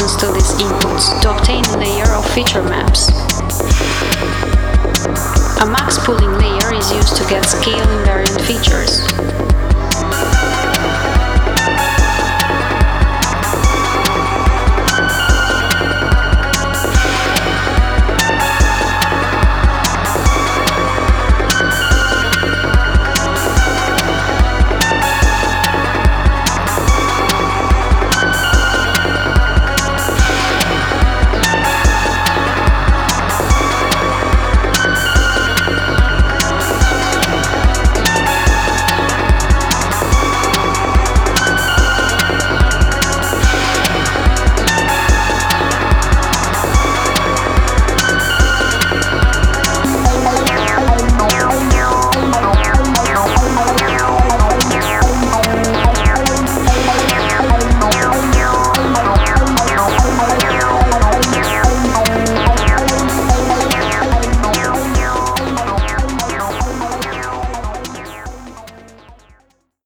functions to these inputs to obtain a layer of feature maps. A max pooling layer is used to get scale invariant features.